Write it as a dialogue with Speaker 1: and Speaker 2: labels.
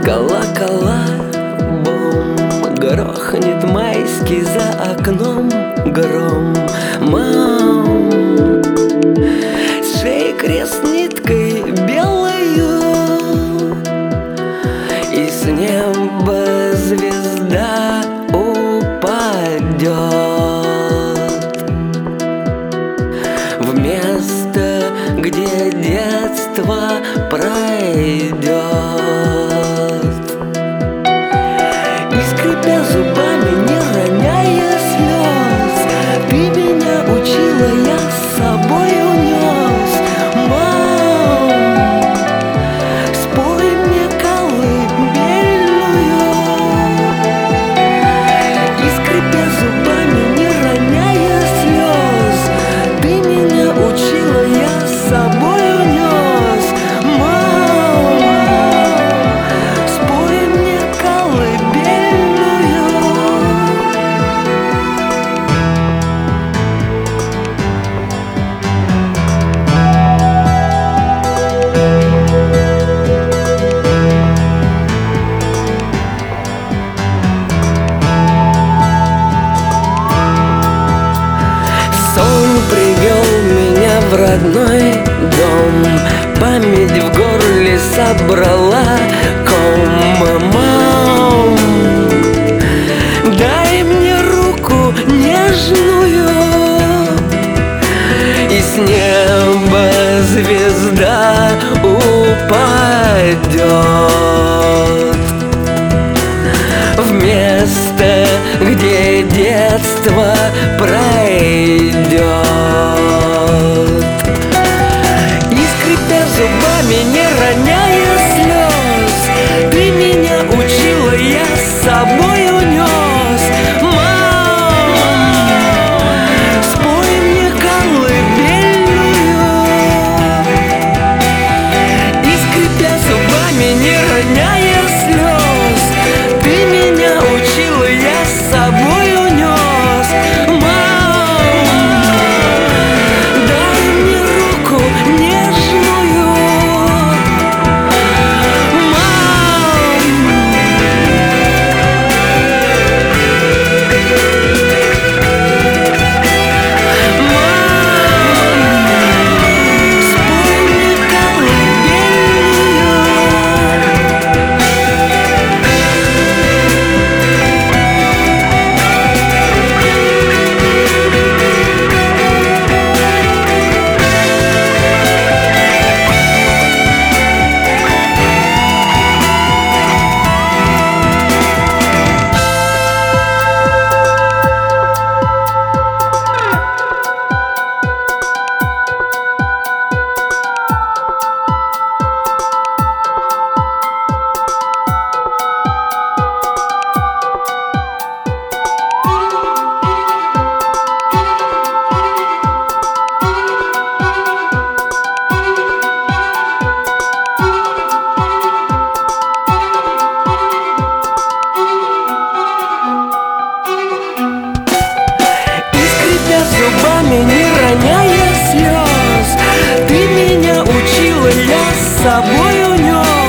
Speaker 1: Колокола, бум, грохнет майский за окном гром. Мам, с шеи крест ниткой белою, и с неба звезда упадет в место, где детство пройдет. И скрипя зубами, не роняя слез, ты меня учила, я с собой унес. Мам, спой мне колыбельную. И скрипя зубами, не роняя слез, ты меня учила, я с собой унес. Мам, спой мне колыбельную. Сон привел меня в родной дом, память в горле собрала ком. Мам, дай мне руку нежную, и с неба звезда упадет в место, где детство пройдет. И скрипя зубами, не роняя слез, ты меня учила, я с собой унес. Мам, спой мне колыбельную. И скрипя зубами, не роняя слез, ты меня учила, я с собой унес. Мам, дай мне руку нежную. Мам, спой мне колыбельную. Зубами, не роняя слез, ты меня учила, я с собой унес.